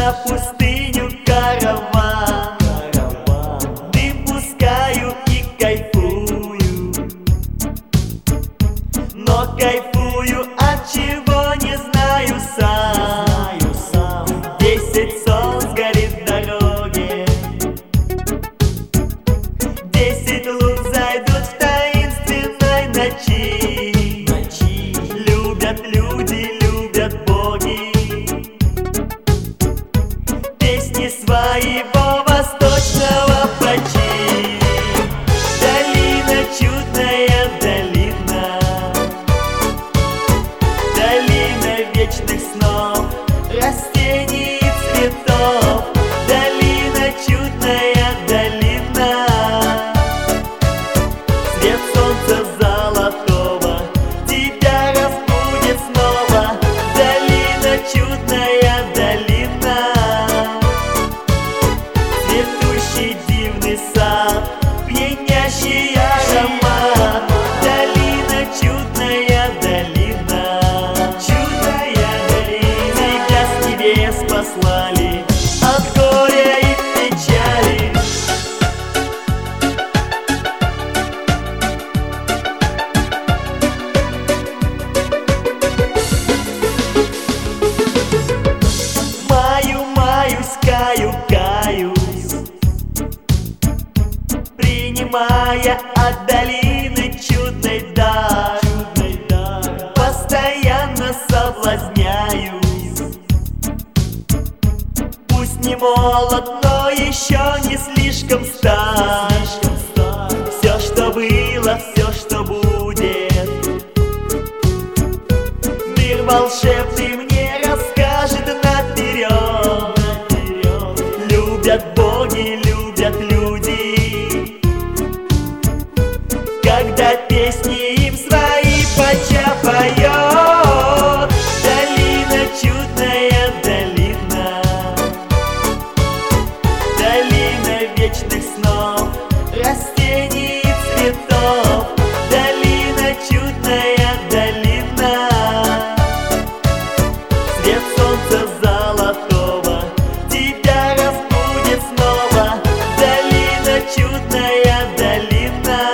на пустыню караван. Дым пускаю и кайфую, но кайфую от чего не знаю сам. 10 солнц горит в дороге, 10 лун зайдут в таинственной ночи. Любят люди, любят боги песни своего восточного почти. Долина, чудная долина, долина вечных снов, растений и цветов. Долина, чудная долина, свет солнца золотого тебя разбудит снова. Долина, чудная долина, цветущий дивный сад, пьянящий аромат. Долина, чудная долина, чудная долина, тебя с небес послали от горя и печали. Маюсь, каюсь, принимая от долины чудный дар. Постоянно соблазняюсь, пусть не молод, но еще не слишком стар. Все, что было, все, что будет, мир волшебный мне расскажет наперед. Любят боги, любят люди, когда песни им свои Пача поет. Долина, чудная долина, долина вечных снов, растений и цветов. Долина, чудная долина, свет солнца золотого тебя разбудит снова. Долина, чудная долина,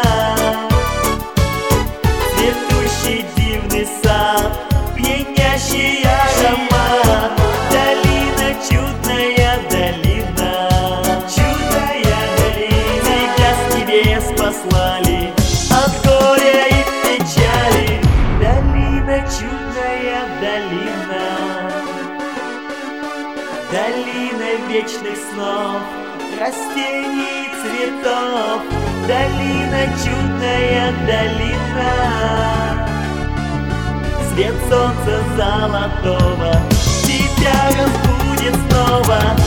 цветущий дивный сад, пьянящий аромат. Долина, чудная долина, чудная долина, тебя с небес послали от горя и печали. Долина, чудная долина, долина вечных снов, растений и цветов. Долина, чудная долина, свет солнца золотого тебя разбудит снова.